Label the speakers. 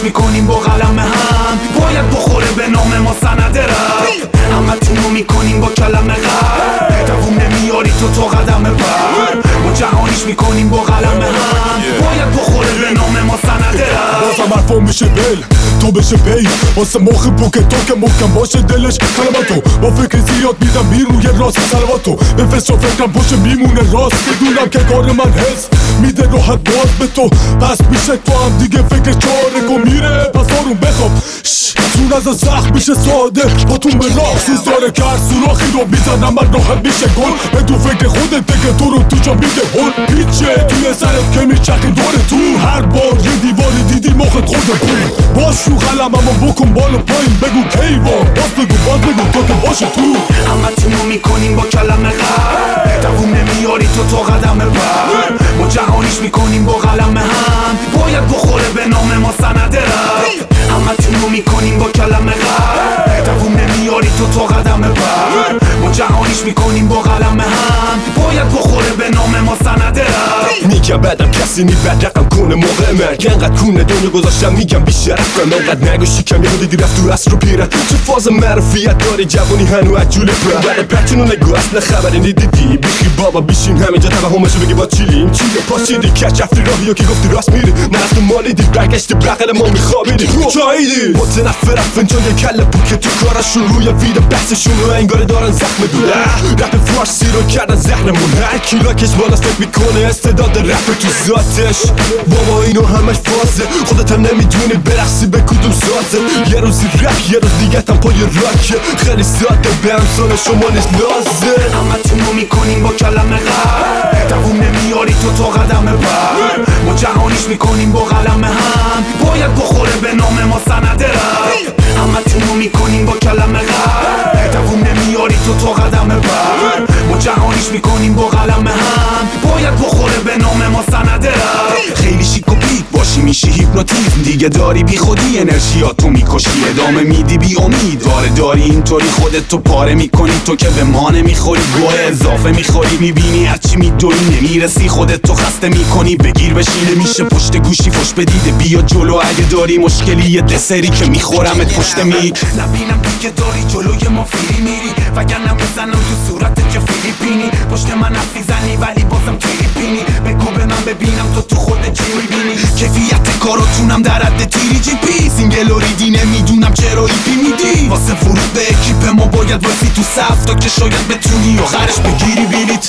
Speaker 1: میکنیم با قلم هم، باید بخوره به نام ما سند رپ. همتونو میکنیم با کلمه غرب، دووم نمیاری تو قدم بر. ما جهانیش میکنیم با قلم هم، باید بخوره به نام ما سند رپ.
Speaker 2: بازم حرفا میشه ول تو بشه پی، واسه مخ بوک تو که محکم باشه دلش کلماتو با فکر زیاد میدم بیرون یه راست سلواتو بفرست و فکرم پشت میمونه راست، میدونم که کار من حس میده راحت باز به تو، پس میشه تو هم دیگه فکر چاره کن میره پس آروم بخواب چون از سخت میشه ساده با تو مراق سوزاره کرد سوراخی رو میزنم من راحت میشه گل به تو فکر خودت که تو رو تو جا میده هل پیچه توی سرت که میچقی داره تو هر بار یه دیواری دیدی مخت خورده بود باز شو قلم اما بکن بالا پایین بگو کیوان باز بگو تو که باشه تو
Speaker 1: همتونو میکنیم با کلمه غرب، دووم نمیاری تو قدم بر. ما جهانیش میکنیم با قلم هم، باید بخوره به نام ما سند رپ. همتونو میکنیم با کلمه غرب، دووم نمیاری تو قدم بر. ما جهانیش میکنیم با قلم هم، باید بخوره به نام ما سند رپ.
Speaker 3: میگم بعدم کسی نی بد رقم کنه موقع مرگ انقدر کونه دنیا گذاشتم میگم بیشرفم انقدر نگو شیکم یهو دیدی رفت تو اصر رو پیرن چه فاز معرفیت داری جوانی هنو از جوله بعد برچونو نگو اصل خبری ندیدی بیخی بابا بیشین همینجا توهمشو بگی با چیلیم چیه پاشیدی کچ رفتی راهیو که گفتی راست میری نه از تو مالیدی برگشتی بغل ما میخوابیدی چاییدی متنفرم فنجان کله پوکه تو کارشون روی ویدو بحثشون رو انگار دارن زخم دوله رپ فارسی رو کردن زهرمون هر کی لاکش بالاست فکر میکنه استعداد رپ تو ذاتش بابا اینو همش فازه خودت هم نمیدونی برقصی به کدوم سازه یه روزی رپ یه روز دیگه تم پای راکه خیلی ساده به امثال شما نیست لازه
Speaker 1: همتونو میکنیم با کلمه غرب، دووم نمیاری تو قدم بر. ما جهانیش میکنیم با قلم هم، باید بخوره به نام ما سند رپ. همتونو میکنیم با کلمه غرب، دووم نمیاری تو قدم بر. ما جهانیش میکنیم با قلم هم، باید بخوره به نام ما سند رپ. خیلی شیک و پیک باشی میشی هیپنوتیزم دیگه داری بی خودی انرژیاتو میکشی ادامه میدی بی امید داری اینطوری خودت تو پاره میکنی تو که به ما نمیخوری گوه اضافه میخوری میبینی هرچی میدوی نمیرسی خودت تو خسته میکنی بگیر بشینه میشه پشت گوشی فش بدیده بیا جلو اگه داری مشکلی یه دسری که میخورمت پشت میک نبینم دیگه داری جلوی ما فیری میری وگرنه بزنم تو صورتت که فیلیپینی پشت من حرف میزنی ولی بازم تیری پینی بگو به من ببینم تو خودت چی میبینی کیفیت کاراتونم در حد تیری جی پی سینگل و ریدی نمیدونم چرا ای پی میدی واسه ورود به اکیپ ما باید واسه تو صف تا که شاید بتونی آخرش بگیری بیلی